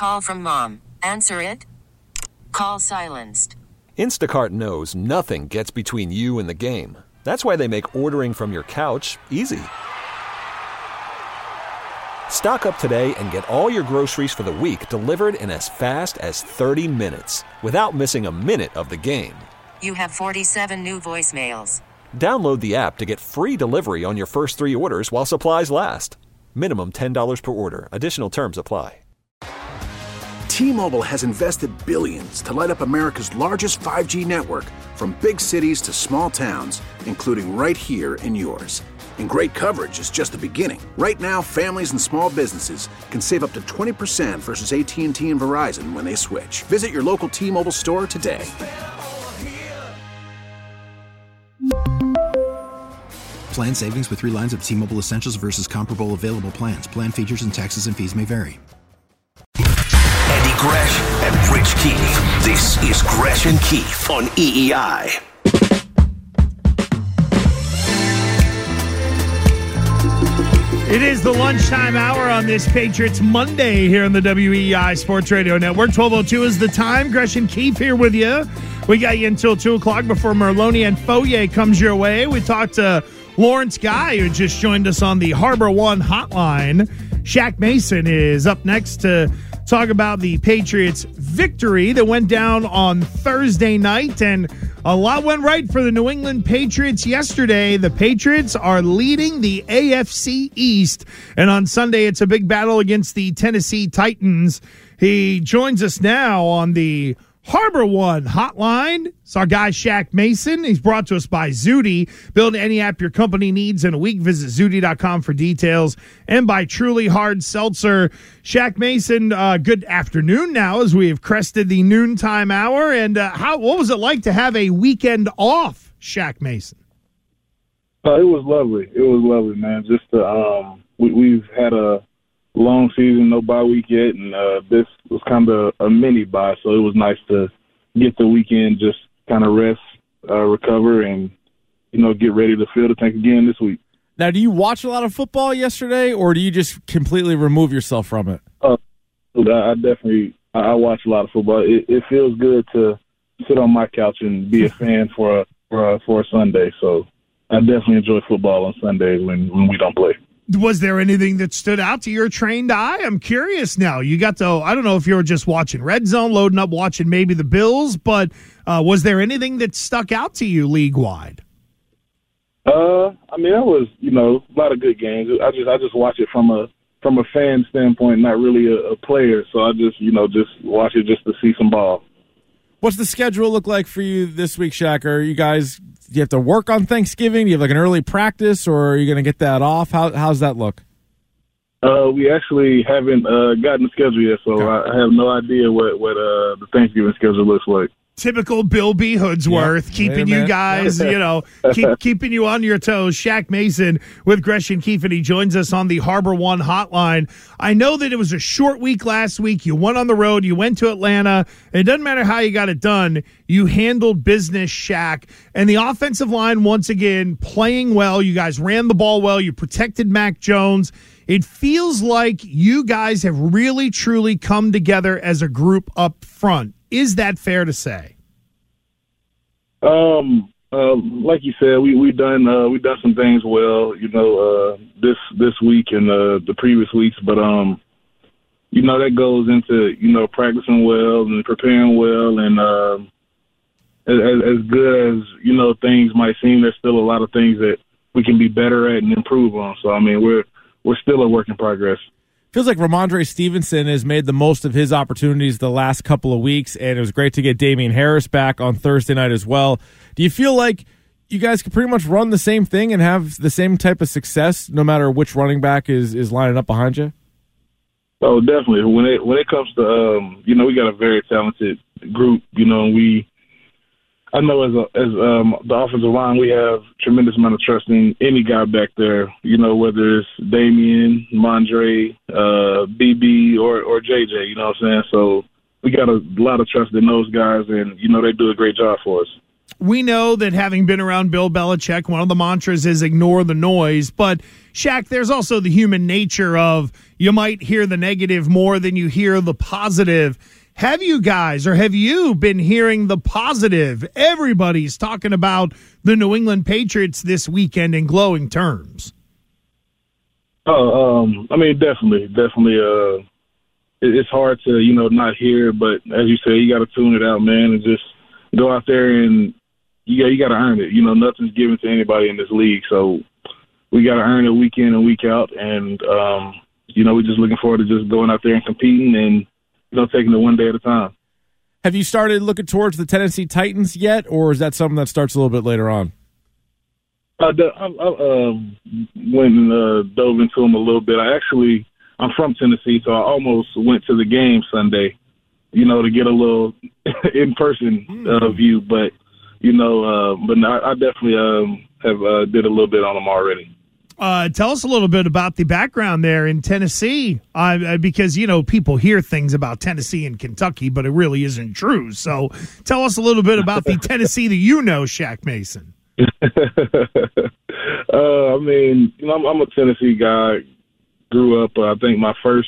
Call from mom. Answer it. Call silenced. Instacart knows nothing gets between you and the game. That's why they make ordering from your couch easy. Stock up today and get all your groceries for the week delivered in as fast as 30 minutes without missing a minute of the game. You have 47 new voicemails. Download the app to get free delivery on your first 3 orders while supplies last. Minimum $10 per order. Additional terms apply. T-Mobile has invested billions to light up America's largest 5G network, from big cities to small towns, including right here in yours. And great coverage is just the beginning. Right now, families and small businesses can save up to 20% versus AT&T and Verizon when they switch. Visit your local T-Mobile store today. Plan savings with 3 lines of T-Mobile Essentials versus comparable available plans. Plan features and taxes and fees may vary. Andy Gresh and Rich Keefe. This is Gresh and Keefe on EEI. It is the lunchtime hour on this Patriots Monday here on the WEEI Sports Radio Network. 12:02 is the time. Gresh and Keefe here with you. We got you until 2 o'clock before Merloni and Foyer comes your way. We talked to Lawrence Guy, who just joined us on the Harbor One hotline. Shaq Mason is up next to talk about the Patriots' victory that went down on Thursday night, and a lot went right for the New England Patriots yesterday. The Patriots are leading the AFC East, and on Sunday it's a big battle against the Tennessee Titans. He joins us now on the Harbor One hotline. It's our guy Shaq Mason. He's brought to us by Zudy. Build any app your company needs in a week. Visit Zudy.com for details. And by Truly Hard Seltzer. Shaq Mason, good afternoon now as we have crested the noontime hour. And what was it like to have a weekend off, Shaq Mason? It was lovely. It was lovely, man. Just we've had a long season, no bye week yet, and this was kind of a mini bye, so it was nice to get the weekend, just kind of rest, recover, and get ready to field the tank again this week. Now, do you watch a lot of football yesterday, or do you just completely remove yourself from it? I definitely watch a lot of football. It feels good to sit on my couch and be a fan for a Sunday. So I definitely enjoy football on Sundays when we don't play. Was there anything that stood out to your trained eye? I'm curious now. You got to, I don't know if you were just watching Red Zone, loading up, watching maybe the Bills, but was there anything that stuck out to you league-wide? There was, a lot of good games. I just watch it from a fan standpoint, not really a player. So I just watch it just to see some ball. What's the schedule look like for you this week, Shaq? Are you guys, do you have to work on Thanksgiving? Do you have like an early practice, or are you going to get that off? How's that look? We actually haven't gotten the schedule yet, so okay. I have no idea what the Thanksgiving schedule looks like. Typical Bill B. Hoodsworth, keeping you guys, keeping you on your toes. Shaq Mason with Gresh and Keefe, and he joins us on the Harbor One hotline. I know that it was a short week last week. You went on the road. You went to Atlanta. It doesn't matter how you got it done. You handled business, Shaq. And the offensive line, once again, playing well. You guys ran the ball well. You protected Mac Jones. It feels like you guys have really, truly come together as a group up front. Is that fair to say? Like you said, we've done some things well, this week and the previous weeks, but that goes into practicing well and preparing well, and as good as things might seem, there's still a lot of things that we can be better at and improve on. So we're still a work in progress. Feels like Ramondre Stevenson has made the most of his opportunities the last couple of weeks, and it was great to get Damian Harris back on Thursday night as well. Do you feel like you guys can pretty much run the same thing and have the same type of success no matter which running back is lining up behind you? Oh, definitely. When it comes to we got a very talented group. I know as the offensive line, we have tremendous amount of trust in any guy back there, whether it's Damian, Mondre, BB, or JJ, you know what I'm saying? So we got a lot of trust in those guys, and, they do a great job for us. we know that having been around Bill Belichick, one of the mantras is ignore the noise. But, Shaq, there's also the human nature of you might hear the negative more than you hear the positive. Have you guys, or have you been hearing the positive? Everybody's talking about the New England Patriots this weekend in glowing terms. I mean, definitely. It's hard to, not hear, but as you say, you got to tune it out, man, and just go out there and you got to earn it. Nothing's given to anybody in this league, so we got to earn it week in and week out, and we're just looking forward to just going out there and competing and taking it one day at a time. Have you started looking towards the Tennessee Titans yet, or is that something that starts a little bit later on? I went and dove into them a little bit. I'm from Tennessee, so I almost went to the game Sunday, to get a little in-person view. But, I definitely have did a little bit on them already. Tell us a little bit about the background there in Tennessee, because, people hear things about Tennessee and Kentucky, but it really isn't true. So tell us a little bit about the Tennessee that Shaq Mason. I'm a Tennessee guy. Grew up. I think my first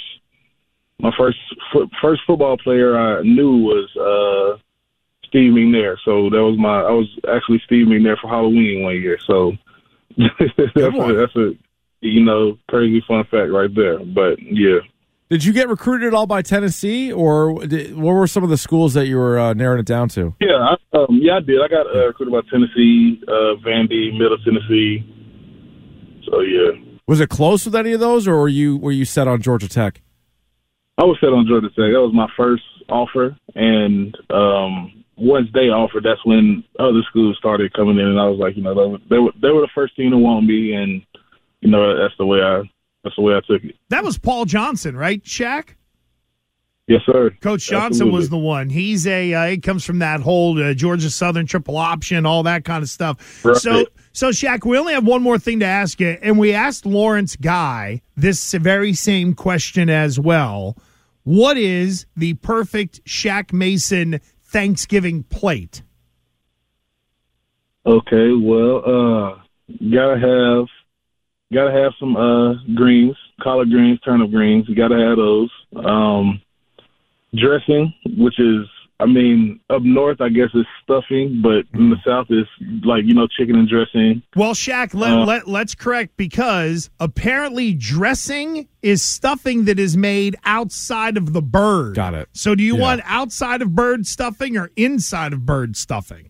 football player I knew was Steve McNair. So I was actually Steve McNair for Halloween one year. So that's a crazy fun fact right there. But yeah. Did you get recruited at all by Tennessee, or what were some of the schools that you were narrowing it down to? Yeah, I did. I got recruited by Tennessee, Vandy, Middle Tennessee. So yeah. Was it close with any of those, or were you set on Georgia Tech? I was set on Georgia Tech. That was my first offer, and once they offered, that's when other schools started coming in, and I was like, they were the first team to want me, and that's the way I took it. That was Paul Johnson, right, Shaq? Yes, sir. Coach Johnson was the one. He's he comes from that whole Georgia Southern triple option, all that kind of stuff. Right. So Shaq, we only have one more thing to ask you, and we asked Lawrence Guy this very same question as well. What is the perfect Shaq Mason Thanksgiving plate? Okay, well, gotta have some greens, collard greens, turnip greens. You gotta have those. Dressing, which is, up north, I guess it's stuffing, but in the south is chicken and dressing. Well, Shaq, let's correct, because apparently dressing is stuffing that is made outside of the bird. Got it. So do you want outside of bird stuffing or inside of bird stuffing?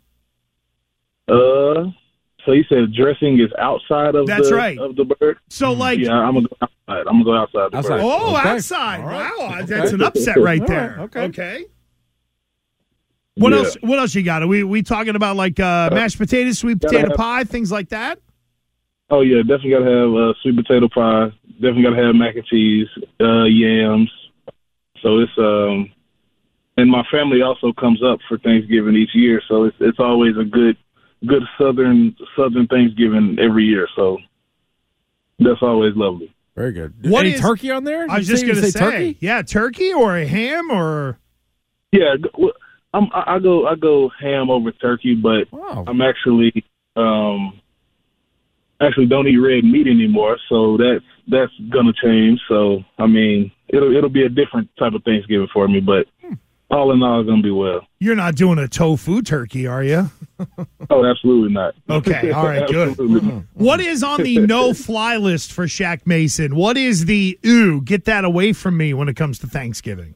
So you said dressing is outside of right. of the bird? So yeah, I'm gonna go outside. I'm gonna go outside the bird. Oh, okay. Outside. Right. Wow, that's an upset right there. Right. Okay. What else you got? Are we talking about mashed potatoes, sweet potato pie, things like that? Oh yeah, definitely gotta have sweet potato pie. Definitely gotta have mac and cheese, yams. So it's and my family also comes up for Thanksgiving each year, so it's always a good Southern Thanksgiving every year, so that's always lovely. Very good. Any turkey on there? I was just going to say turkey? Yeah, turkey or a ham or. Yeah, I go ham over turkey, but wow. I'm actually don't eat red meat anymore, so that's gonna change. So it'll be a different type of Thanksgiving for me, but. All in all, it's going to be well. You're not doing a tofu turkey, are you? Oh, absolutely not. Okay, all right, good. What is on the no-fly list for Shaq Mason? What is the, get that away from me when it comes to Thanksgiving?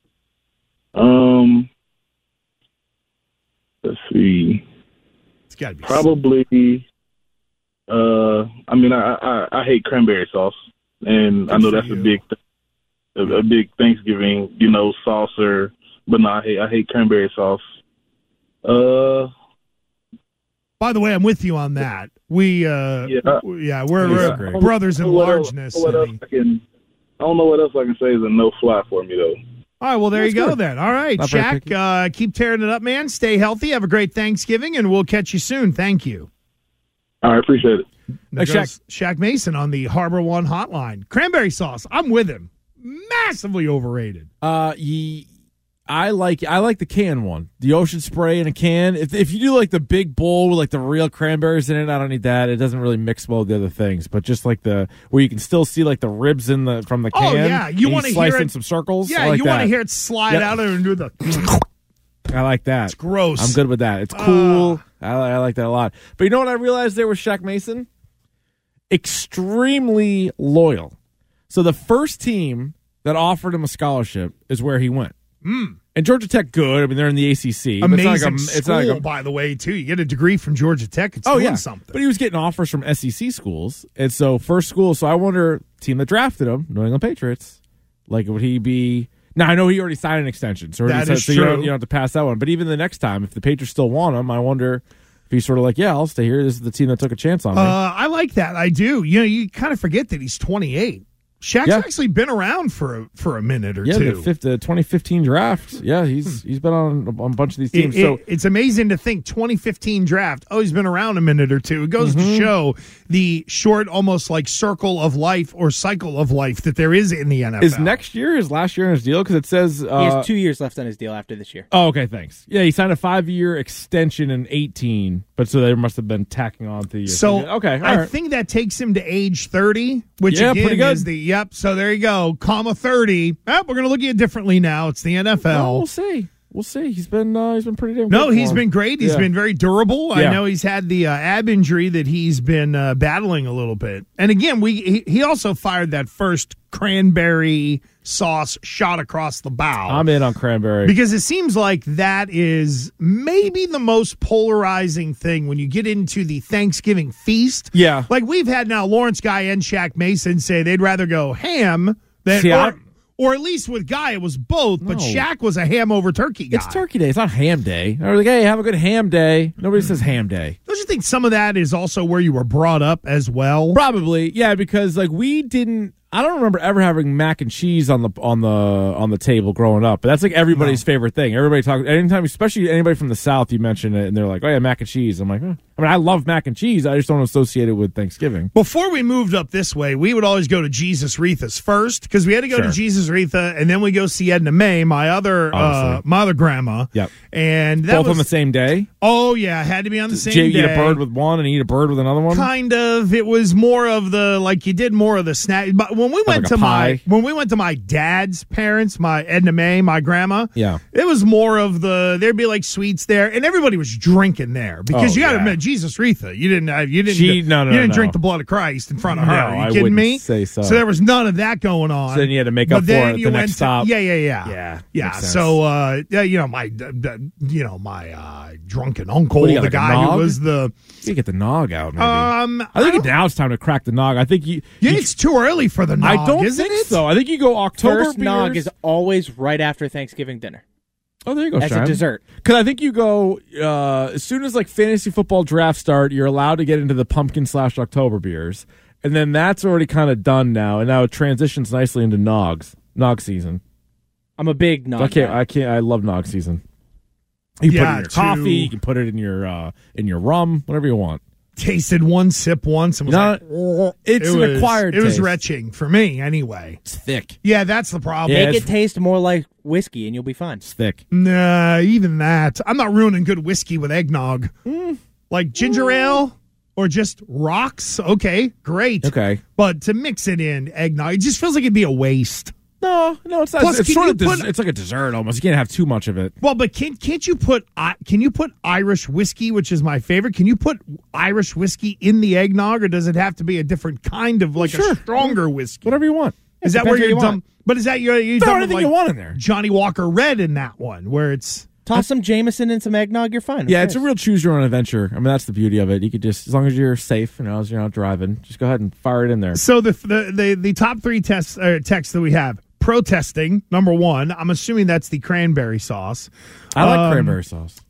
Let's see. It's got to be probably, I hate cranberry sauce, and I know that's a big Thanksgiving, sauce or... But no, I hate cranberry sauce. By the way, I'm with you on that. We're brothers in largeness. I don't know what else I can say is a no-fly for me, though. All right, well, there you go then. All right, Shaq, keep tearing it up, man. Stay healthy. Have a great Thanksgiving, and we'll catch you soon. Thank you. All right, appreciate it. Shaq Mason on the Harbor One hotline. Cranberry sauce, I'm with him. Massively overrated. I like the can one, the Ocean Spray in a can. If you do like the big bowl with like the real cranberries in it, I don't need that. It doesn't really mix well with the other things. But just like where you can still see like the ribs from the can. Oh yeah, you want to slice hear it in some circles. Yeah, you want to hear it slide out and do the. I like that. It's gross. I'm good with that. It's cool. I like that a lot. But you know what I realized there with Shaq Mason? Extremely loyal. So the first team that offered him a scholarship is where he went. And Georgia Tech, good. I mean, they're in the ACC. Amazing school, by the way, too. You get a degree from Georgia Tech. It's doing something. But he was getting offers from SEC schools. And so first school. So I wonder, team that drafted him, New England Patriots, like would he be... Now, I know he already signed an extension. So that is true. You don't have to pass that one. But even the next time, if the Patriots still want him, I wonder... If he's sort of like, yeah, I'll stay here. This is the team that took a chance on me. I like that. I do. You know, you kind of forget that he's 28. Shaq's actually been around for a minute or two. The 2015 draft. Yeah, he's been on a bunch of these teams. It's amazing to think 2015 draft. Oh, he's been around a minute or two. It goes to show the short, almost like circle of life or cycle of life that there is in the NFL. Is next year his last year in his deal? Because it says he has 2 years left on his deal after this year. Oh, okay, thanks. Yeah, he signed a 5-year extension in 18, but so they must have been tacking on the years. So okay, I think that takes him to age 30, which again pretty good. is the. Yep. So there you go. 30. We're going to look at it differently now. It's the NFL. Well, we'll see. We'll see. He's been pretty damn good. No, he's been great. He's been very durable. Yeah. I know he's had the ab injury that he's been battling a little bit. And again, he also fired that first cranberry sauce shot across the bow. I'm in on cranberry. Because it seems like that is maybe the most polarizing thing when you get into the Thanksgiving feast. Yeah. Like we've had now Lawrence Guy and Shaq Mason say they'd rather go ham than or at least with Guy it was both, but Shaq was a ham over turkey guy. It's turkey day. It's not ham day. They're like, hey, have a good ham day. Nobody says ham day. Don't you think some of that is also where you were brought up as well? Probably, yeah, because like we didn't. I don't remember ever having mac and cheese on the table growing up, but that's like everybody's favorite thing. Everybody talks anytime, especially anybody from the South. You mention it, and they're like, "Oh yeah, mac and cheese." I'm like, I mean, I love mac and cheese. I just don't associate it with Thanksgiving. Before we moved up this way, we would always go to Jesus Retha's first because we had to go to Jesus Retha, and then we go see Edna May, my other grandma. Yep, and that both on the same day. Oh yeah, had to be on the same day. Eat a bird with one and eat a bird with another one. Kind of. It was more of the you did more of the snack. But when we went to my dad's parents, my Edna May, my grandma, it was more of there'd be like sweets there, and everybody was drinking there because you got to admit, Jesus Retha, you didn't drink the blood of Christ in front of her. Are you kidding me? Say so. So there was none of that going on. So then you had to make up for it at the next stop. Yeah. So my drunken uncle, the guy who was the. You get the nog out. Maybe. I think now it's time to crack the nog. I think it's too early for the nog. I don't think so. I think you go October. First nog is always right after Thanksgiving dinner. Oh, there you go, as a dessert. Because I think you go as soon as like fantasy football draft start, you're allowed to get into the pumpkin/October beers, and then that's already kind of done now, and now it transitions nicely into nog season. I'm a big nog. I love nog season. You can put it in your coffee. You can put it in your rum, whatever you want. Tasted one sip once and was it's an acquired taste. It was retching for me anyway. It's thick. Yeah, that's the problem. Make it taste more like whiskey and you'll be fine. It's thick. Nah, even that. I'm not ruining good whiskey with eggnog. Like ginger ale or just rocks. Okay, great. Okay. But to mix it in eggnog, it just feels like it'd be a waste. No, it's not. Plus, it's it's like a dessert almost. You can't have too much of it. Well, but can't you put Irish whiskey, which is my favorite? Can you put Irish whiskey in the eggnog, or does it have to be a different kind of a stronger whiskey? Whatever you want. Is that where you're dumb? But is that you're throw anything you want in there? Johnny Walker Red in that one, where it's. Toss some Jameson and some eggnog, you're fine. Yeah, it's a real choose your own adventure. I mean, that's the beauty of it. You could just, as long as you're safe, as you're not driving, just go ahead and fire it in there. So the top three texts that we have. Protesting, number one. I'm assuming that's the cranberry sauce. I like cranberry sauce.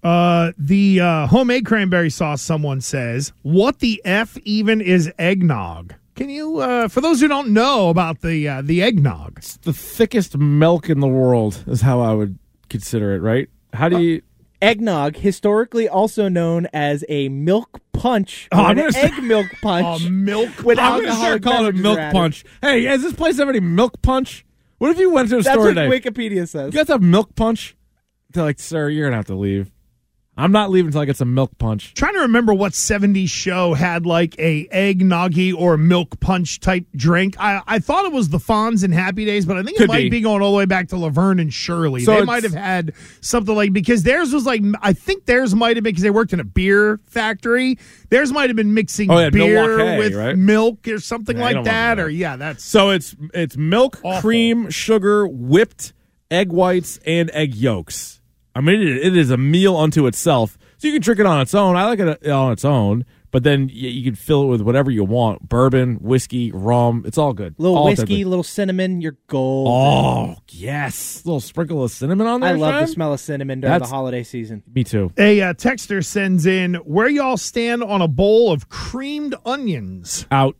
The homemade cranberry sauce, someone says. What the F even is eggnog? Can you, for those who don't know about the eggnog? It's the thickest milk in the world is how I would consider it, right? How do you... Eggnog, historically also known as a milk punch, or an egg milk punch. Milk with I'm going to start calling it milk punch. Hey, has this place have any milk punch? What if you went to a store today? That's what Wikipedia says. You guys have milk punch? They're like, sir, you're going to have to leave. I'm not leaving until I get some milk punch. Trying to remember what 70s show had like a eggnoggy or milk punch type drink. I thought it was the Fonz and Happy Days, but I think it might be going all the way back to Laverne and Shirley. So they might have had something like, because theirs was like, I think theirs might have been because they worked in a beer factory. Theirs might have been mixing beer Milwaukee, with right? milk or something like that. Or that's so it's milk, awful. Cream, sugar, whipped egg whites, and egg yolks. I mean, it is a meal unto itself. So you can drink it on its own. I like it on its own, but then you can fill it with whatever you want. Bourbon, whiskey, rum. It's all good. Little whiskey, little cinnamon, you're gold. Oh, yes. A little sprinkle of cinnamon on there, I love the smell of cinnamon during the holiday season. Me too. A texter sends in, where y'all stand on a bowl of creamed onions? Out.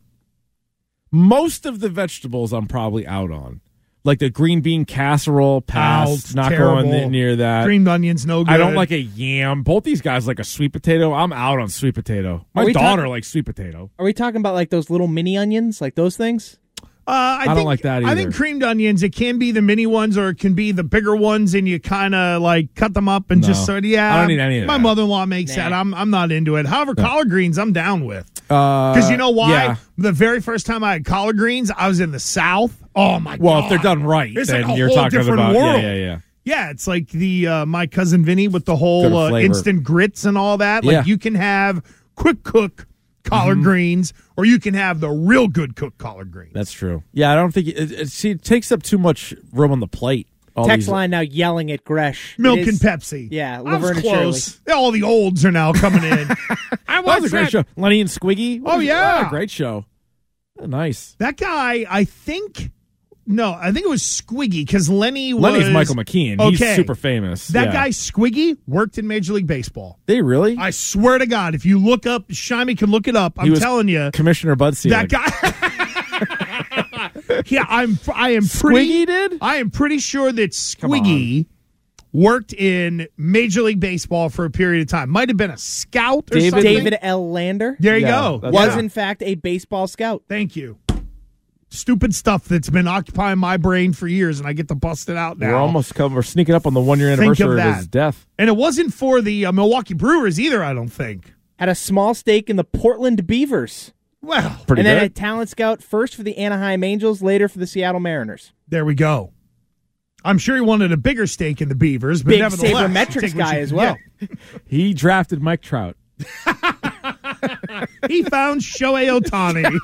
Most of the vegetables I'm probably out on. Like the green bean casserole, passed. Not terrible. Going near that. Creamed onions, no good. I don't like a yam. Both these guys like a sweet potato. I'm out on sweet potato. My daughter likes sweet potato. Are we talking about like those little mini onions, like those things? I don't like that either. I think creamed onions, it can be the mini ones or it can be the bigger ones, and you kind of like cut them up and just sort of, I don't need any of my that. mother-in-law makes that. I'm not into it. However, collard greens I'm down with. Because you know why? Yeah. The very first time I had collard greens, I was in the South. Oh, my God. Well, if they're done right, it's then like a you're whole talking different about world. Yeah. Yeah, it's like the my cousin Vinny with the whole flavor. instant grits and all that. Like you can have quick cook collard greens, or you can have the real good cooked collard greens. That's true. Yeah, I don't think it takes up too much room on the plate. Text line now yelling at Gresh. Milk and Pepsi. Yeah, I was Laverne and close. All the olds are now coming in. That was a great show. Lenny and Squiggy. Oh, yeah. Great show. Oh, nice. That guy, I think it was Squiggy, because Lenny's Michael McKean. Okay. He's super famous. That guy, Squiggy, worked in Major League Baseball. They really? I swear to God, if you look up, Shimey can look it up. I'm telling you. Commissioner Bud Selig. That guy. Yeah, I am pretty. Squiggy did? I am pretty sure that Squiggy worked in Major League Baseball for a period of time. Might have been a scout or something. David L. Lander. There you go. Was in fact a baseball scout. Thank you. Stupid stuff that's been occupying my brain for years, and I get to bust it out now. We're sneaking up on the 1 year anniversary of his death. And it wasn't for the Milwaukee Brewers either, I don't think. Had a small stake in the Portland Beavers. Well, pretty good. And then a good. talent scout first for the Anaheim Angels, later for the Seattle Mariners. There we go. I'm sure he wanted a bigger stake in the Beavers, but big nevertheless, sabermetrics guy as well. He drafted Mike Trout. He found Shohei Ohtani.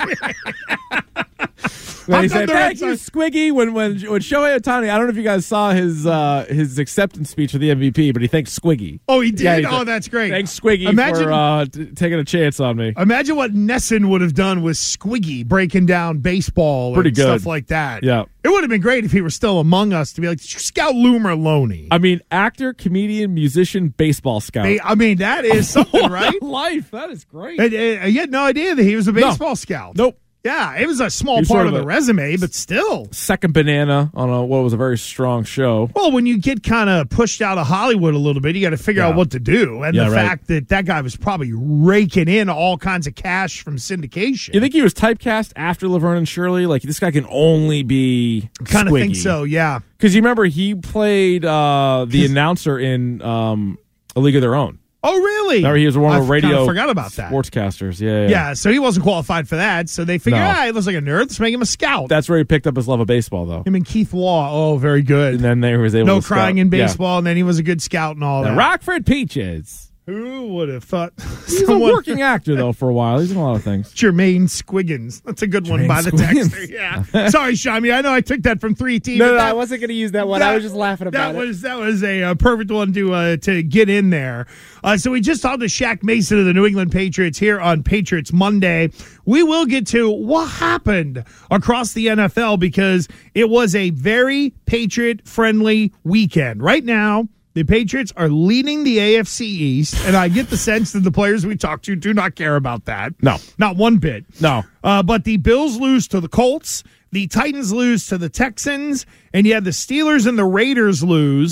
He said, "Thank you, Squiggy." When Shohei Ohtani, I don't know if you guys saw his acceptance speech for the MVP, but he thanked Squiggy. Oh, he did? Yeah, that's great. Thanks, Squiggy, for taking a chance on me. Imagine what Nesson would have done with Squiggy breaking down baseball and stuff like that. Yeah. It would have been great if he were still among us to be like, did you scout Lou Merlone? I mean, actor, comedian, musician, baseball scout. I mean, that is something, right? Life. That is great. You had no idea that he was a baseball scout. Nope. Yeah, it was a small part of the resume, but still. Second banana on what was a very strong show. Well, when you get kind of pushed out of Hollywood a little bit, you got to figure out what to do. And the fact that guy was probably raking in all kinds of cash from syndication. You think he was typecast after Laverne and Shirley? Like, this guy can only be kind of think so, yeah. Because you remember he played the announcer in A League of Their Own. Oh, really? Remember, he was one of the radio forgot about that. Sportscasters. Yeah. Yeah, so he wasn't qualified for that. So they figured, he looks like a nerd. Let's make him a scout. That's where he picked up his love of baseball, though. Him and Keith Law. Oh, very good. And then they was able to crying scout. in baseball, and then he was a good scout and all that. Rockford Peaches. Who would have thought? He's a working actor, though, for a while. He's in a lot of things. Jermaine Squiggins. That's a good one by the texter. Yeah. Sorry, Shami. I know I took that from 3T. No, I wasn't going to use that one. I was just laughing about it. That was a perfect one to get in there. So we just saw the Shaq Mason of the New England Patriots here on Patriots Monday. We will get to what happened across the NFL because it was a very Patriot-friendly weekend. Right now, the Patriots are leading the AFC East, and I get the sense that the players we talk to do not care about that. No. Not one bit. No. But the Bills lose to the Colts, the Titans lose to the Texans, and you had the Steelers and the Raiders lose.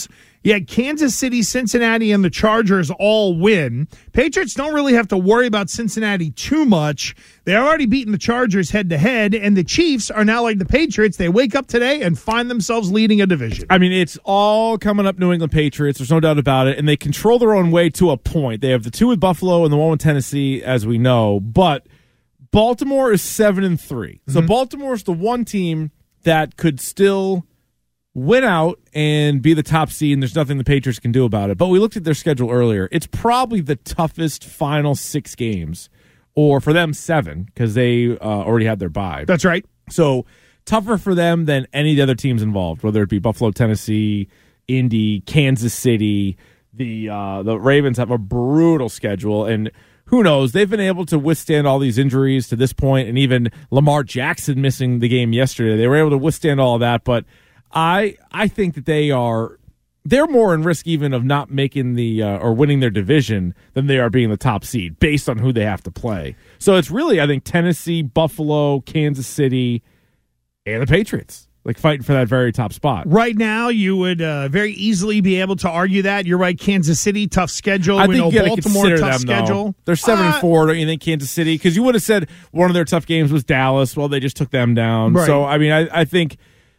You had Kansas City, Cincinnati, and the Chargers all win. Patriots don't really have to worry about Cincinnati too much. They're already beaten the Chargers head-to-head, and the Chiefs are now like the Patriots. They wake up today and find themselves leading a division. I mean, it's all coming up New England Patriots. There's no doubt about it, and they control their own way to a point. They have the 2 with Buffalo and the 1 with Tennessee, as we know, but Baltimore is 7-3. So Baltimore is the one team that could still win out and be the top seed, and there's nothing the Patriots can do about it. But we looked at their schedule earlier. It's probably the toughest final 6 games, or for them 7, because they already had their bye. That's right. So tougher for them than any of the other teams involved, whether it be Buffalo, Tennessee, Indy, Kansas City. The Ravens have a brutal schedule, and who knows? They've been able to withstand all these injuries to this point, and even Lamar Jackson missing the game yesterday. They were able to withstand all of that, but I think that they're more in risk even of not making the or winning their division than they are being the top seed based on who they have to play. So it's really, I think, Tennessee, Buffalo, Kansas City, and the Patriots, like fighting for that very top spot. Right now, you would very easily be able to argue that. You're right, Kansas City, tough schedule. I think you got to Baltimore, consider tough them, schedule. Though. They're 7-4, don't you think, Kansas City? Because you would have said one of their tough games was Dallas. Well, they just took them down. Right. So, I mean, I think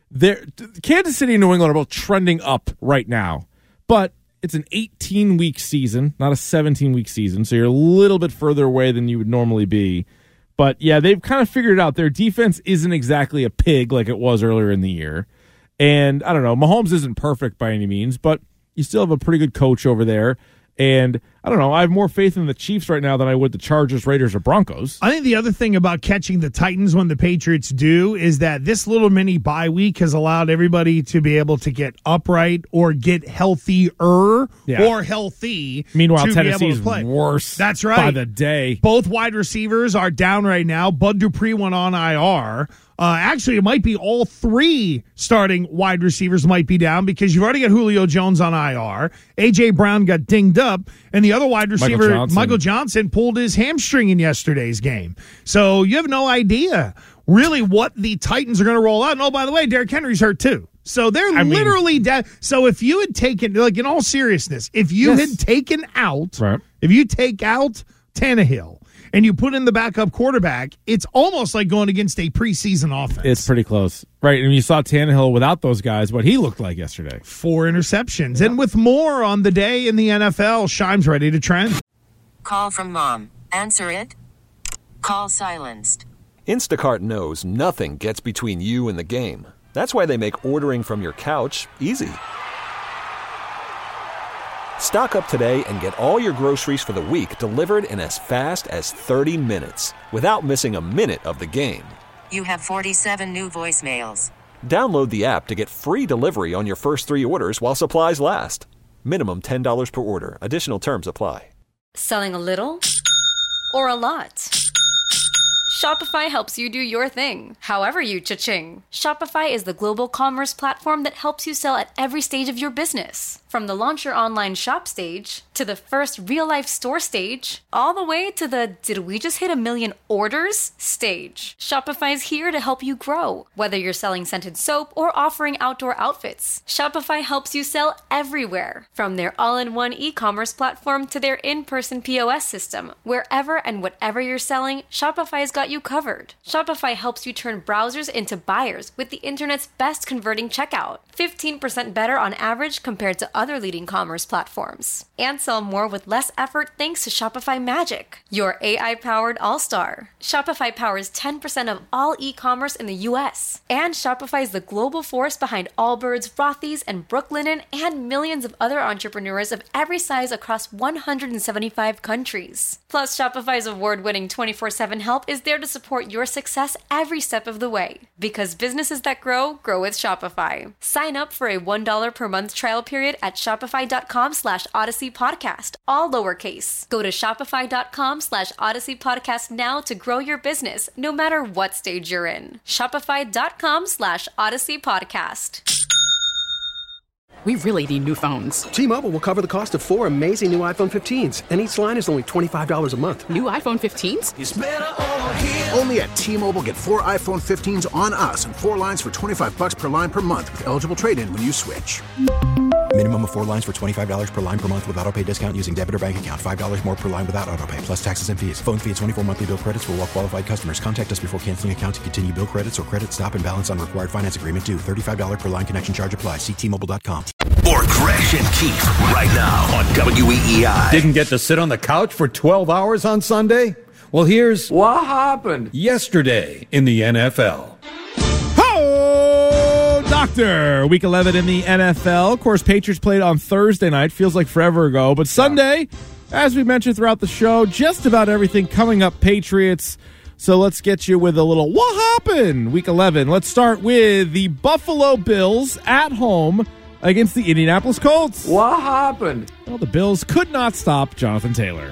Kansas City and New England are both trending up right now. But it's an 18-week season, not a 17-week season, so you're a little bit further away than you would normally be. But, yeah, they've kind of figured it out. Their defense isn't exactly a pig like it was earlier in the year. And, I don't know, Mahomes isn't perfect by any means, but you still have a pretty good coach over there. And, I don't know, I have more faith in the Chiefs right now than I would the Chargers, Raiders, or Broncos. I think the other thing about catching the Titans when the Patriots do is that this little mini bye week has allowed everybody to be able to get upright or get healthier or healthy. Meanwhile, to Tennessee's be able to play. worse That's right. by the day. Both wide receivers are down right now. Bud Dupree went on IR. Actually, it might be all 3 starting wide receivers might be down because you've already got Julio Jones on IR. A.J. Brown got dinged up, and the other wide receiver, Michael Johnson, pulled his hamstring in yesterday's game. So you have no idea really what the Titans are going to roll out. And, oh, by the way, Derrick Henry's hurt too. So they're literally dead. So if you had taken, like in all seriousness, if you had taken out, if you take out Tannehill, and you put in the backup quarterback, it's almost like going against a preseason offense. It's pretty close. Right, and you saw Tannehill without those guys, what he looked like yesterday. 4 interceptions. Yeah. And with more on the day in the NFL, Shime's ready to trend. Call from mom. Answer it. Call silenced. Instacart knows nothing gets between you and the game. That's why they make ordering from your couch easy. Stock up today and get all your groceries for the week delivered in as fast as 30 minutes without missing a minute of the game. You have 47 new voicemails. Download the app to get free delivery on your first 3 orders while supplies last. Minimum $10 per order. Additional terms apply. Selling a little or a lot? Shopify helps you do your thing, however you cha-ching. Shopify is the global commerce platform that helps you sell at every stage of your business. From the launch your online shop stage, to the first real-life store stage, all the way to the did we just hit 1 million orders stage. Shopify's here to help you grow. Whether you're selling scented soap or offering outdoor outfits, Shopify helps you sell everywhere. From their all-in-one e-commerce platform to their in-person POS system, wherever and whatever you're selling, Shopify's got you covered. Shopify helps you turn browsers into buyers with the internet's best converting checkout. 15% better on average compared to other leading commerce platforms. And sell more with less effort thanks to Shopify Magic, your AI-powered all-star. Shopify powers 10% of all e-commerce in the U.S. And Shopify is the global force behind Allbirds, Rothy's, and Brooklinen, and millions of other entrepreneurs of every size across 175 countries. Plus, Shopify's award-winning 24/7 help is there to support your success every step of the way. Because businesses that grow, grow with Shopify. Sign up for a $1 per month trial period at shopify.com/Odyssey Podcast, all lowercase. Go to shopify.com/Odyssey Podcast now to grow your business, no matter what stage you're in. Shopify.com/Odyssey Podcast. We really need new phones. T-Mobile will cover the cost of 4 amazing new iPhone 15s, and each line is only $25 a month. New iPhone 15s? It's better over here. Only at T-Mobile, get 4 iPhone 15s on us and 4 lines for $25 per line per month with eligible trade-in when you switch. Minimum of 4 lines for $25 per line per month with autopay discount using debit or bank account. $5 more per line without autopay, plus taxes and fees. Phone fee at 24 monthly bill credits for well-qualified customers. Contact us before canceling account to continue bill credits or credit stop and balance on required finance agreement due. $35 per line connection charge applies. See T-Mobile.com. More Gresh and Keefe right now on WEEI. Didn't get to sit on the couch for 12 hours on Sunday? Well, here's what happened yesterday in the NFL. Doctor, Week 11 in the NFL. Of course, Patriots played on Thursday night. Feels like forever ago. But Sunday, as we mentioned throughout the show, just about everything coming up Patriots. So let's get you with a little what happened Week 11. Let's start with the Buffalo Bills at home against the Indianapolis Colts. What happened? Well, the Bills could not stop Jonathan Taylor.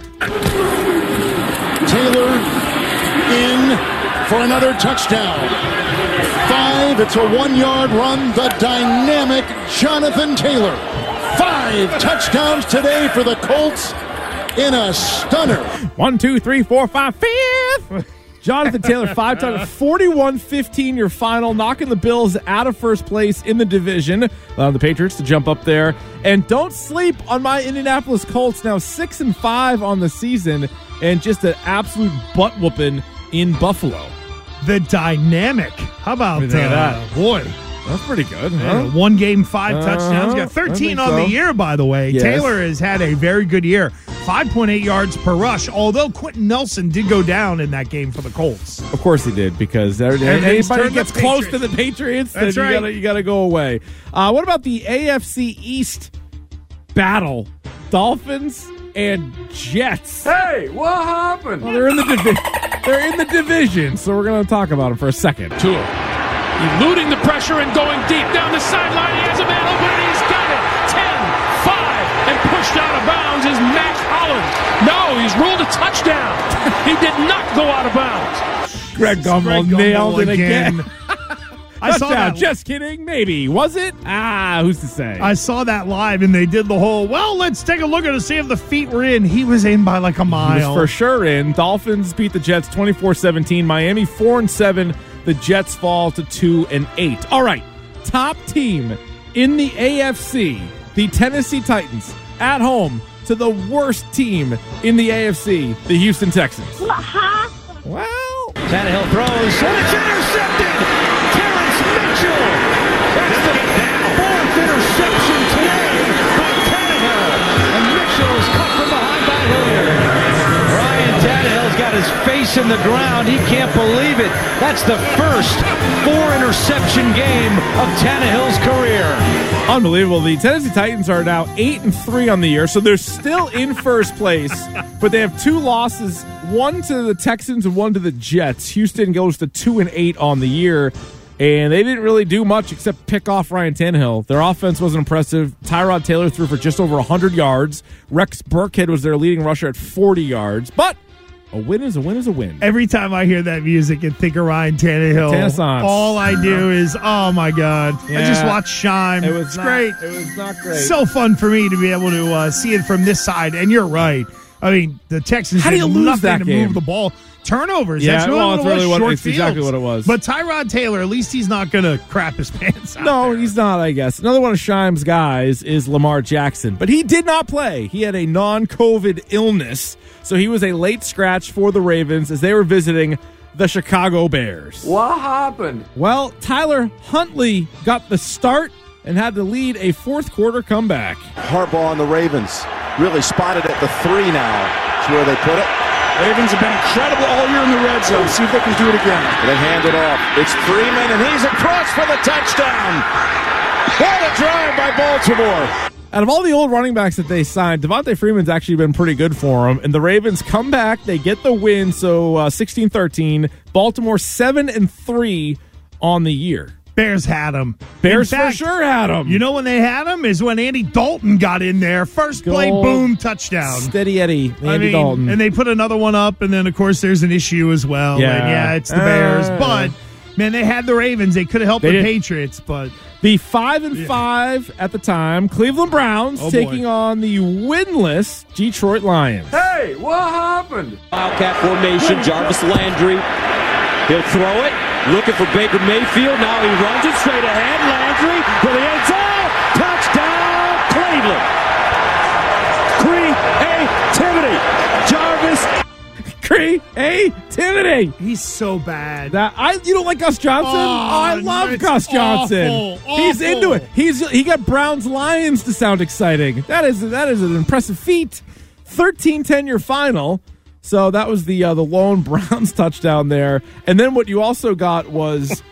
Taylor in for another touchdown. 5, it's a 1-yard run, the dynamic Jonathan Taylor. 5 touchdowns today for the Colts in a stunner. 1, 2, 3, 4, 5, 5th. Jonathan Taylor, 5 times, 41-15 your final, knocking the Bills out of first place in the division. Allowing the Patriots to jump up there. And don't sleep on my Indianapolis Colts, now 6-5 on the season, and just an absolute butt-whooping in Buffalo. The dynamic. How about that? Boy, that's pretty good. Huh? 1 game, 5 touchdowns. Got 13 on the year, by the way. Yes. Taylor has had a very good year. 5.8 yards per rush, although Quentin Nelson did go down in that game for the Colts. Of course he did, because anybody who gets close to the Patriots, then you got to go away. What about the AFC East battle? Dolphins and Jets. Hey, what happened? Well, they're in the division, so we're going to talk about them for a second. Tua eluding the pressure and going deep down the sideline. He has a man open and he's got it. 10-5 and pushed out of bounds is Matt Holland. No, he's ruled a touchdown. He did not go out of bounds. Greg Gumbel nailed it again. I saw that. Just kidding. Maybe. Was it? Who's to say? I saw that live, and they did the whole, well, let's take a look at it to see if the feet were in. He was in by like a mile. He was for sure in. Dolphins beat the Jets 24-17. Miami 4-7. The Jets fall to 2-8. All right. Top team in the AFC, the Tennessee Titans, at home to the worst team in the AFC, the Houston Texans. Well, Tannehill throws, and it's intercepted. Mitchell. That's the 4th interception today by Tannehill. And Mitchell is caught from behind by Hilliard. Ryan Tannehill's got his face in the ground. He can't believe it. That's the first 4-interception game of Tannehill's career. Unbelievable. The Tennessee Titans are now 8-3 on the year, so they're still in first place, but they have 2 losses, one to the Texans and one to the Jets. Houston goes to 2-8 on the year. And they didn't really do much except pick off Ryan Tannehill. Their offense wasn't impressive. Tyrod Taylor threw for just over 100 yards. Rex Burkhead was their leading rusher at 40 yards. But a win is a win is a win. Every time I hear that music and think of Ryan Tannehill, all I do is, oh, my God. Yeah. I just watched Shime. It's great. It was not great. So fun for me to be able to see it from this side. And you're right. I mean, the Texans did nothing to move the ball. Turnovers. Yeah, that's really what it was. It's exactly what it was. But Tyrod Taylor, at least he's not going to crap his pants out. No, he's not, I guess. Another one of Shime's guys is Lamar Jackson, but he did not play. He had a non-COVID illness, so he was a late scratch for the Ravens as they were visiting the Chicago Bears. What happened? Well, Tyler Huntley got the start and had to lead a fourth-quarter comeback. Harbaugh and the Ravens really spotted at the 3 now. That's where they put it. Ravens have been incredible all year in the red zone. See if they can do it again. They hand it off. It's Freeman, and he's across for the touchdown. What a drive by Baltimore. Out of all the old running backs that they signed, Devontae Freeman's actually been pretty good for them. And the Ravens come back. They get the win, so 16-13. Baltimore 7-3 on the year. Bears had him. Bears for sure had him. You know when they had him is when Andy Dalton got in there. First play, boom, touchdown. Steady Eddie, Andy Dalton. And they put another one up, and then, of course, there's an issue as well. Yeah, it's the Bears. But, man, they had the Ravens. They could have helped the Patriots, but... The 5-5 at the time, Cleveland Browns taking on the winless Detroit Lions. Hey, what happened? Wildcat formation, Jarvis Landry. He'll throw it. Looking for Baker Mayfield. Now he runs it straight ahead. Landry for the end zone. Touchdown, Cleveland. Creativity. Jarvis. Creativity. He's so bad. You don't like Gus Johnson? I love Gus Johnson. Awful. He's into it. He got Browns Lions to sound exciting. That is an impressive feat. 13-10 your final. So that was the lone Browns touchdown there. And then what you also got was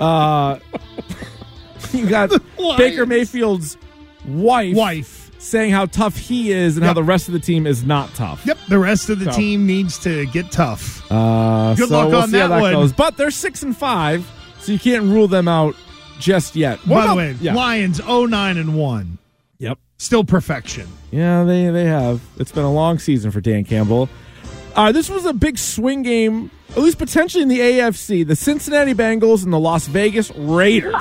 you got Baker Mayfield's wife saying how tough he is and how the rest of the team is not tough. Yep, the rest of the team needs to get tough. Good luck on that one. Goes. But they're 6-5, so you can't rule them out just yet. By the way, Lions 0-9-1. Yep. Still perfection. Yeah, they have. It's been a long season for Dan Campbell. This was a big swing game, at least potentially in the AFC. The Cincinnati Bengals and the Las Vegas Raiders.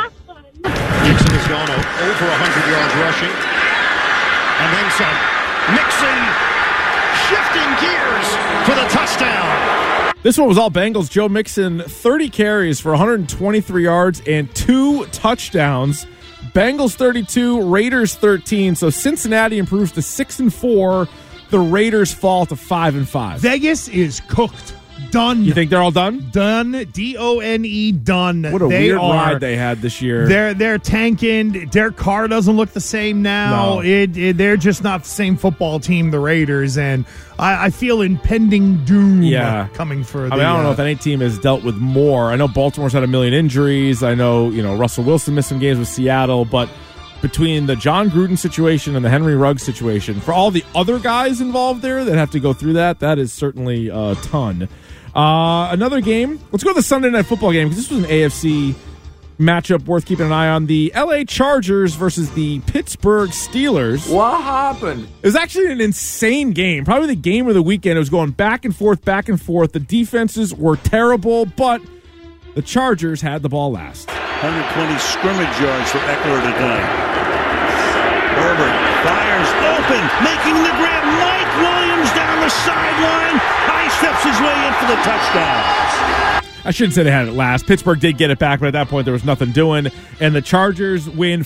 Mixon has gone over 100 yards rushing. And then some. Mixon shifting gears for the touchdown. This one was all Bengals. Joe Mixon, 30 carries for 123 yards and 2 touchdowns. Bengals 32, Raiders 13. So Cincinnati improves to 6-4. The Raiders fall to 5-5. Vegas is cooked. Done. You think they're all done? Done. D-O-N-E, done. What a weird ride they had this year. They're tanking. Derek Carr doesn't look the same now. No. They're just not the same football team, the Raiders, and I feel impending doom coming for the... I don't know if any team has dealt with more. I know Baltimore's had a million injuries. I know, Russell Wilson missed some games with Seattle, but between the John Gruden situation and the Henry Ruggs situation, for all the other guys involved there that have to go through that is certainly a ton. Another game. Let's go to the Sunday Night Football game, because this was an AFC matchup worth keeping an eye on. The LA Chargers versus the Pittsburgh Steelers. What happened? It was actually an insane game. Probably the game of the weekend. It was going back and forth, back and forth. The defenses were terrible, but the Chargers had the ball last. 120 scrimmage yards for Eckler today. Herbert fires open, making the grab. Mike Williams down the sideline. High steps his way in for the touchdown. I shouldn't say they had it last. Pittsburgh did get it back, but at that point there was nothing doing. And the Chargers win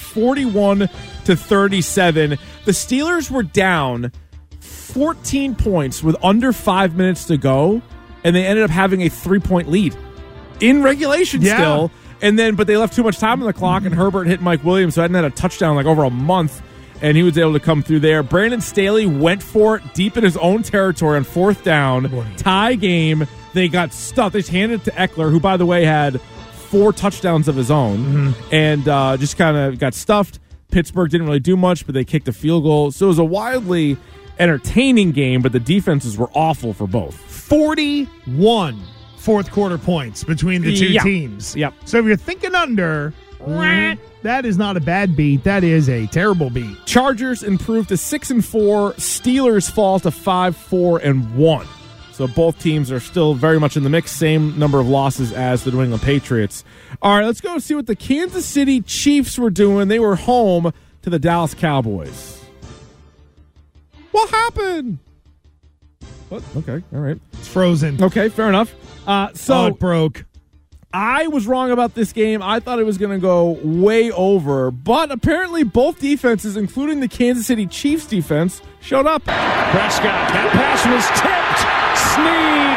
41-37. The Steelers were down 14 points with under 5 minutes to go, and they ended up having a 3-point lead in regulation still. And but they left too much time on the clock, and Herbert hit Mike Williams, so hadn't had a touchdown like over a month, and he was able to come through there. Brandon Staley went for it deep in his own territory on 4th down. Tie game. They got stuffed. They just handed it to Eckler, who, by the way, had 4 touchdowns of his own, and just kind of got stuffed. Pittsburgh didn't really do much, but they kicked a field goal. So it was a wildly entertaining game, but the defenses were awful for both. 41 fourth quarter points between the two teams. Yep. So if you're thinking under, that is not a bad beat. That is a terrible beat. Chargers improved to 6-4. Steelers fall to 5-4-1. So both teams are still very much in the mix. Same number of losses as the New England Patriots. All right, let's go see what the Kansas City Chiefs were doing. They were home to the Dallas Cowboys. What happened? What? Okay, all right. It's frozen. Okay, fair enough. So it broke. I was wrong about this game. I thought it was going to go way over, but apparently both defenses, including the Kansas City Chiefs defense, showed up. Prescott, that pass was tipped. Snead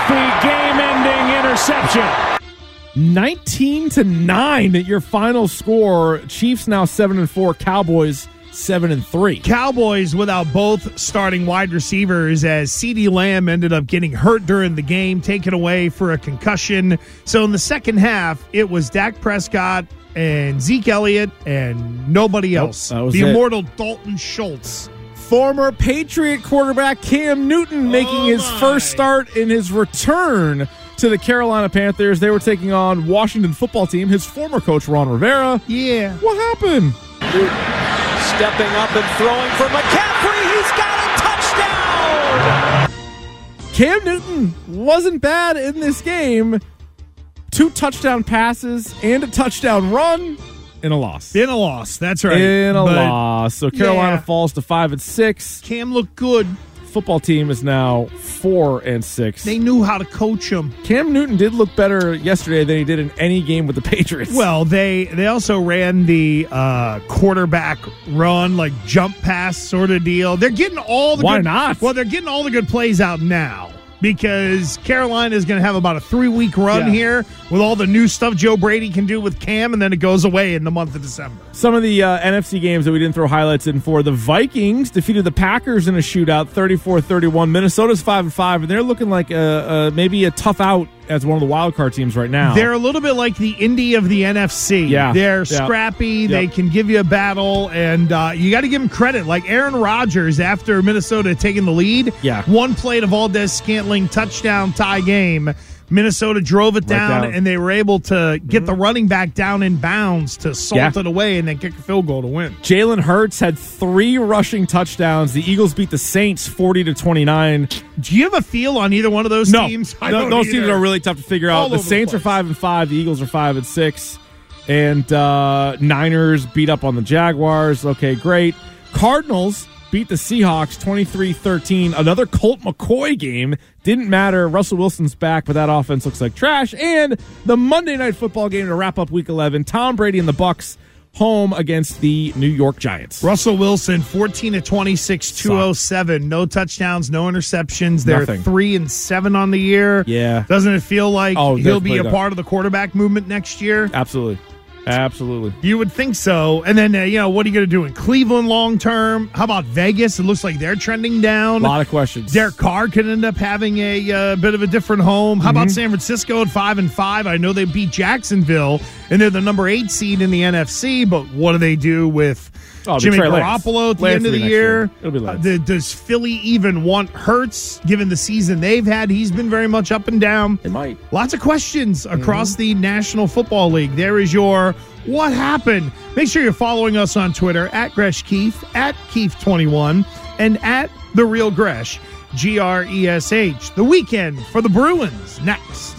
with the game-ending interception. 19-9 at your final score. Chiefs now 7-4. Cowboys 7-3. Cowboys without both starting wide receivers, as CeeDee Lamb ended up getting hurt during the game, taken away for a concussion. So in the second half, it was Dak Prescott and Zeke Elliott and nobody else. The immortal Dalton Schultz. Former Patriot quarterback Cam Newton making his first start in his return to the Carolina Panthers. They were taking on Washington football team, his former coach Ron Rivera. Yeah. What happened? Stepping up and throwing for McCaffrey. He's got a touchdown! Cam Newton wasn't bad in this game. 2 touchdown passes and a touchdown run in a loss. In a loss, that's right. In a loss. So Carolina falls to 5-6. Cam looked good. football team is now 4-6. They knew how to coach him. Cam Newton did look better yesterday than he did in any game with the Patriots. Well, they also ran the quarterback run, like jump pass sort of deal. They're getting all the Why not? Well, they're getting all the good plays out now, because Carolina is going to have about a 3-week run here with all the new stuff Joe Brady can do with Cam, and then it goes away in the month of December. Some of the NFC games that we didn't throw highlights in for, the Vikings defeated the Packers in a shootout, 34-31. Minnesota's 5-5, and they're looking like maybe a tough out as one of the wild card teams right now. They're a little bit like the Indy of the NFC. Yeah. They're scrappy. They can give you a battle, and you got to give them credit. Like Aaron Rodgers, after Minnesota taking the lead, one play to Valdez-Scantling touchdown tie game. Minnesota drove it down, and they were able to get the running back down in bounds to salt it away and then kick a field goal to win. Jalen Hurts had 3 rushing touchdowns. The Eagles beat the Saints 40-29. Do you have a feel on either one of those teams? Those teams are really tough to figure out. The Saints are 5-5. The Eagles are 5-6. And Niners beat up on the Jaguars. Okay, great. Cardinals beat the Seahawks 23-13. Another Colt McCoy game. Didn't matter. Russell Wilson's back, but that offense looks like trash. And the Monday Night Football game to wrap up Week 11. Tom Brady and the Bucs home against the New York Giants. Russell Wilson, 14-26, 207. No touchdowns, no interceptions. They're 3-7 on the year. Yeah. Doesn't it feel like he'll be a part of the quarterback movement next year? Absolutely. You would think so. And then, what are you going to do in Cleveland long term? How about Vegas? It looks like they're trending down. A lot of questions. Derek Carr could end up having a bit of a different home. How about San Francisco at 5-5? I know they beat Jacksonville, and they're the number 8 seed in the NFC, but what do they do with Jimmy Garoppolo at the end of the year? It'll be Lance. Does Philly even want Hurts, given the season they've had? He's been very much up and down. It might. Lots of questions across the National Football League. There is your What Happened. Make sure you're following us on Twitter, at Gresh Keefe, at Keefe21, and at The Real Gresh, Gresh. The weekend for the Bruins, next.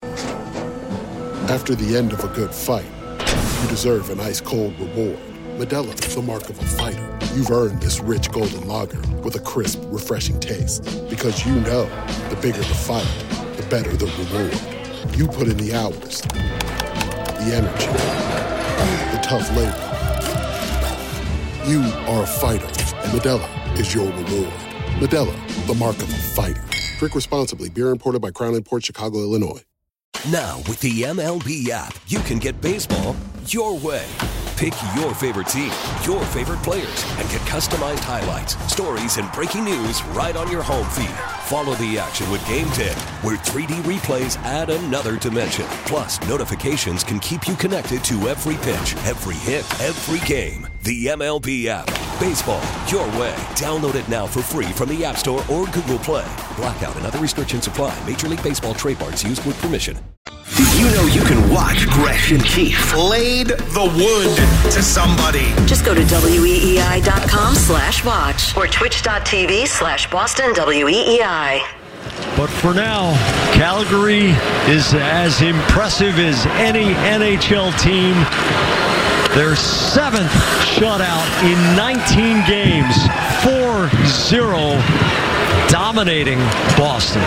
After the end of a good fight, you deserve an ice-cold reward. Modelo is the mark of a fighter. You've earned this rich golden lager with a crisp, refreshing taste. Because you know, the bigger the fight, the better the reward. You put in the hours, the energy, the tough labor. You are a fighter, and Modelo is your reward. Modelo, the mark of a fighter. Drink responsibly. Beer imported by Crown Imports, Chicago, Illinois. Now, with the MLB app, you can get baseball your way. Pick your favorite team, your favorite players, and get customized highlights, stories, and breaking news right on your home feed. Follow the action with Game Day, where 3D replays add another dimension. Plus, notifications can keep you connected to every pitch, every hit, every game. The MLB app. Baseball your way. Download it now for free from the App Store or Google Play. Blackout and other restrictions apply. Major League Baseball trademarks used with permission. Did you know you can watch Gresh and Keefe laid the wood to somebody? Just go to weei.com/watch or twitch.tv/BostonWEEI. But for now, Calgary is as impressive as any NHL team. Their 7th shutout in 19 games, 4-0, dominating Boston.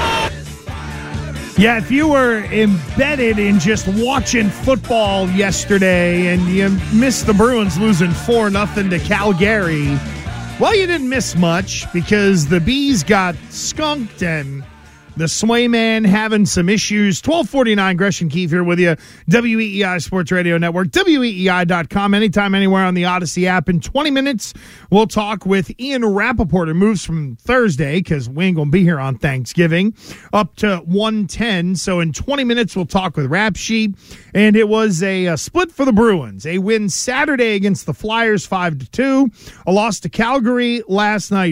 Yeah, if you were embedded in just watching football yesterday and you missed the Bruins losing 4-0 to Calgary, well, you didn't miss much because the Bees got skunked and the Swayman having some issues. 1249 Gresh and Keefe here with you. WEEI Sports Radio Network, WEEI.com, anytime, anywhere on the Odyssey app. In 20 minutes, we'll talk with Ian Rappaport, who moves from Thursday, because we ain't going to be here on Thanksgiving, up to 110. So in 20 minutes, we'll talk with Rap Sheet. And it was a split for the Bruins. A win Saturday against the Flyers, 5-2. A loss to Calgary last night,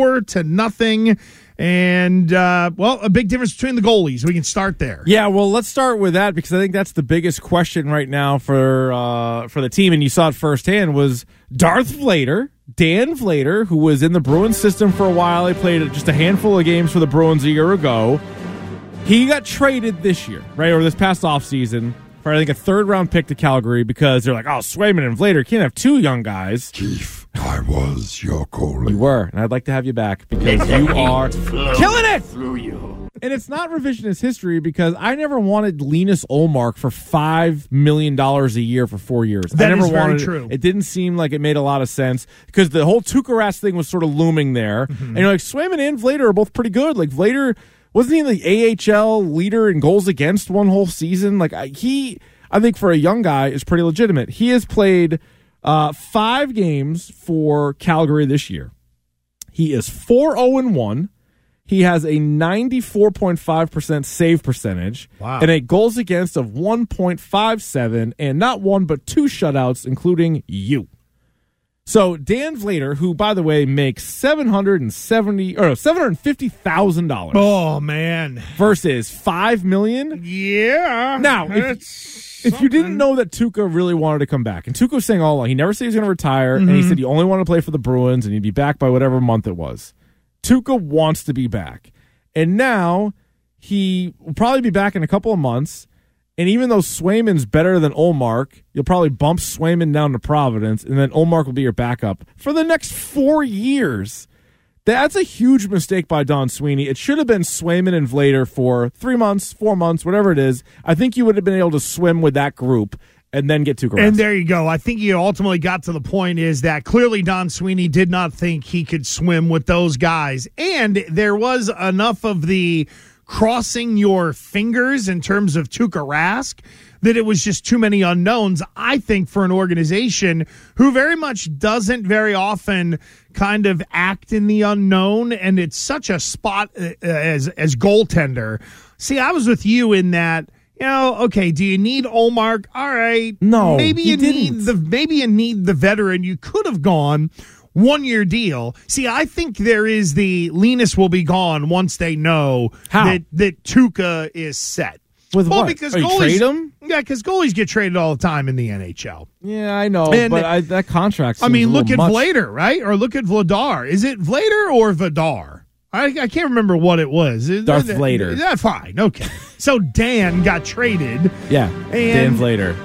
4-0. And, a big difference between the goalies. We can start there. Yeah, well, let's start with that because I think that's the biggest question right now for the team, and you saw it firsthand, was Darth Vlader, Dan Vlader, who was in the Bruins system for a while. He played just a handful of games for the Bruins a year ago. He got traded this year, right, or this past offseason, for I think a third-round pick to Calgary because they're like, oh, Swayman and Vlader can't have two young guys. Keefe. I was your goalie. You were, and I'd like to have you back because you are killing it. Through you. And it's not revisionist history because I never wanted Linus Ullmark for $5 million a year for 4 years. That I never is very wanted true. It didn't seem like it made a lot of sense because the whole Tuukka Rask thing was sort of looming there. And you're like, Swayman and Vlader are both pretty good. Like Vlader, wasn't he the AHL leader in goals against one whole season? Like I think for a young guy is pretty legitimate. He has played 5 games for Calgary this year. He is 4-0-1. He has a 94.5% save percentage and a goals against of 1.57 and not one but 2 shutouts, including you. So Dan Vlader, who by the way makes $750,000. Oh man! Versus $5 million. Yeah. Now, if you didn't know that Tuukka really wanted to come back, and Tuukka was saying all along, he never said he was going to retire, and he said he only wanted to play for the Bruins, and he'd be back by whatever month it was. Tuukka wants to be back. And now he will probably be back in a couple of months. And even though Swayman's better than Ullmark, you'll probably bump Swayman down to Providence, and then Ullmark will be your backup for the next 4 years. That's a huge mistake by Don Sweeney. It should have been Swayman and Vlader for 3 months, 4 months, whatever it is. I think you would have been able to swim with that group and then get Tuukka Rask. And there you go. I think you ultimately got to the point is that clearly Don Sweeney did not think he could swim with those guys. And there was enough of the crossing your fingers in terms of Tuukka Rask that it was just too many unknowns, I think, for an organization who very much doesn't very often kind of act in the unknown, and it's such a spot as goaltender. See, I was with you in that, okay, do you need Ullmark? All right. No, maybe you need the veteran. You could have gone 1-year deal. See, I think there is the Linus will be gone once they know that Tuukka is set. With what? Because you trade him? Yeah, because goalies get traded all the time in the NHL. Yeah, I know, And but that contract seems look at much. Vlader, right? Or look at Vladar. Is it Vlader or Vladar? I can't remember what it was. Darth Vlader. Yeah, fine. Okay. So Dan got traded. Yeah, Dan Vlader.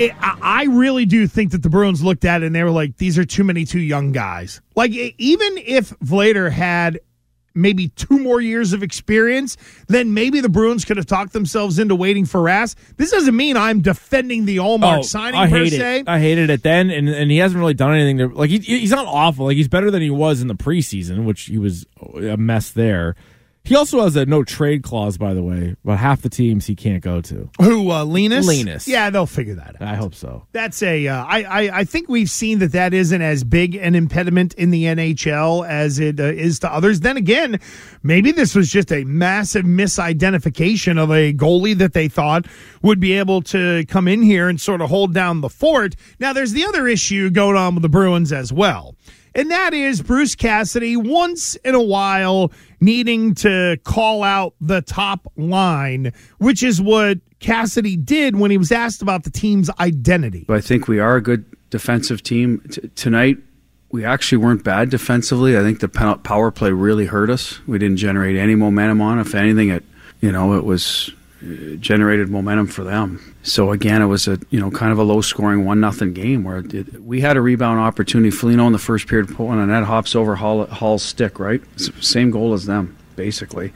I really do think that the Bruins looked at it and they were like, these are too young guys. Like, even if Vlader had maybe 2 more years of experience, then maybe the Bruins could have talked themselves into waiting for Rask. This doesn't mean I'm defending the Ullmark signing per se. I hated it then, and he hasn't really done anything to, like, he's not awful. Like, he's better than he was in the preseason, which he was a mess there. He also has a no-trade clause, by the way, about half the teams he can't go to. Who, Linus? Linus. Yeah, they'll figure that out. I hope so. That's I think we've seen that isn't as big an impediment in the NHL as it is to others. Then again, maybe this was just a massive misidentification of a goalie that they thought would be able to come in here and sort of hold down the fort. Now, there's the other issue going on with the Bruins as well. And that is Bruce Cassidy, once in a while, needing to call out the top line, which is what Cassidy did when he was asked about the team's identity. I think we are a good defensive team. Tonight, we actually weren't bad defensively. I think the power play really hurt us. We didn't generate any momentum on it. If anything, it was generated momentum for them. So again, it was a kind of a low-scoring 1-0 game where we had a rebound opportunity. Foligno in the first period put one on net, hops over Hall's stick, right? Same goal as them, basically.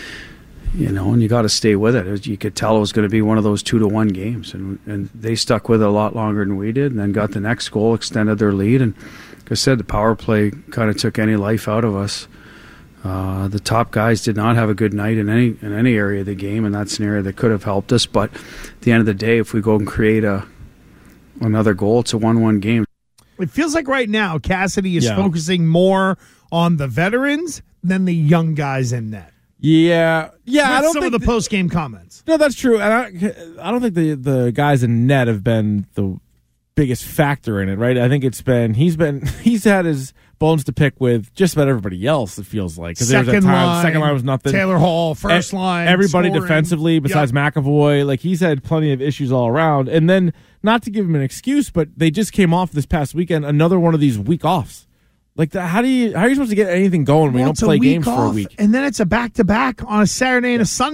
And you got to stay with it. You could tell it was going to be one of those 2-1 games, and they stuck with it a lot longer than we did, and then got the next goal, extended their lead, and like I said, the power play kind of took any life out of us. The top guys did not have a good night in any area of the game, and that's an area that could have helped us. But at the end of the day, if we go and create another goal, it's a 1-1 game. It feels like right now Cassidy is focusing more on the veterans than the young guys in net. Yeah. I don't think of the post-game comments. No, that's true, and I don't think the guys in net have been the biggest factor in it, right? I think he's had his bones to pick with just about everybody else, it feels like. Because there's a time, second line was nothing. Taylor Hall, first line, everybody scoring. Defensively besides McAvoy. Like, he's had plenty of issues all around. And then, not to give him an excuse, but they just came off this past weekend, another one of these week offs. Like, how are you supposed to get anything going when you don't play games for a week? And then it's a back-to-back on a Saturday and a Sunday.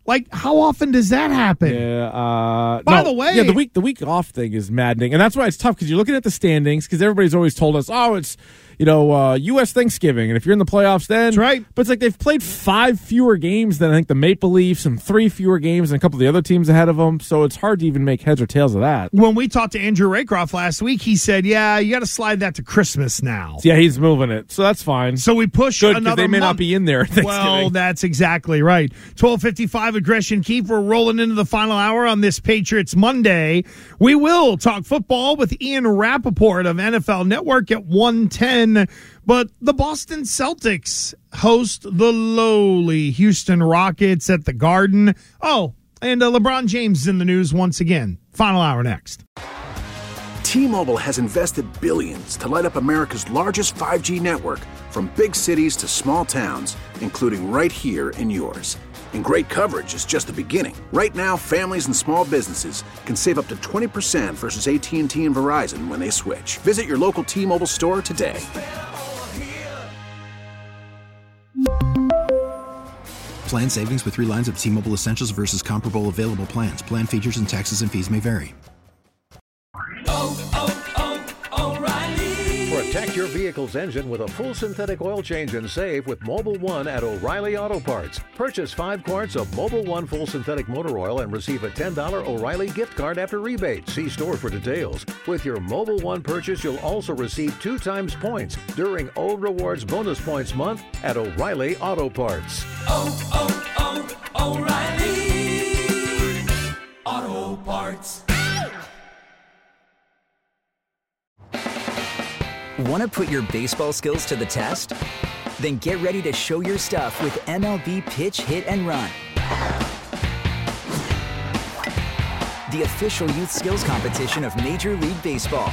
Like, how often does that happen? Yeah. By the way, yeah, the week off thing is maddening, and that's why it's tough because you're looking at the standings. Because everybody's always told us, oh, it's U.S. Thanksgiving, and if you're in the playoffs, then that's right. But it's like they've played 5 fewer games than I think the Maple Leafs, and 3 fewer games than a couple of the other teams ahead of them. So it's hard to even make heads or tails of that. When we talked to Andrew Raycroft last week, he said, "Yeah, you got to slide that to Christmas now." Yeah, he's moving it, so that's fine. So we push another. They may month. not be in there. Well, that's exactly right. 12:55 at Gresh and Keefe. We're rolling into the final hour on this Patriots Monday. We will talk football with Ian Rappaport of NFL Network at 1:10. But the Boston Celtics host the lowly Houston Rockets at the Garden. Oh, and LeBron James is in the news once again. Final hour next. T-Mobile has invested billions to light up America's largest 5G network, from big cities to small towns, including right here in yours. And great coverage is just the beginning. Right now, families and small businesses can save up to 20% versus AT&T and Verizon when they switch. Visit your local T-Mobile store today. Plan savings with 3 lines of T-Mobile Essentials versus comparable available plans. Plan features and taxes and fees may vary. Protect your vehicle's engine with a full synthetic oil change and save with Mobil 1 at O'Reilly Auto Parts. Purchase 5 quarts of Mobil 1 full synthetic motor oil and receive a $10 O'Reilly gift card after rebate. See store for details. With your Mobil 1 purchase, you'll also receive 2 times points during O Rewards Bonus Points Month at O'Reilly Auto Parts. O'Reilly Auto Parts. Want to put your baseball skills to the test? Then get ready to show your stuff with MLB Pitch Hit and Run, the official youth skills competition of Major League Baseball.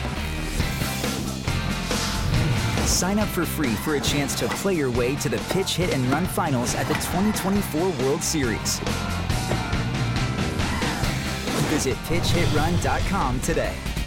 Sign up for free for a chance to play your way to the Pitch Hit and Run finals at the 2024 World Series. Visit pitchhitrun.com today.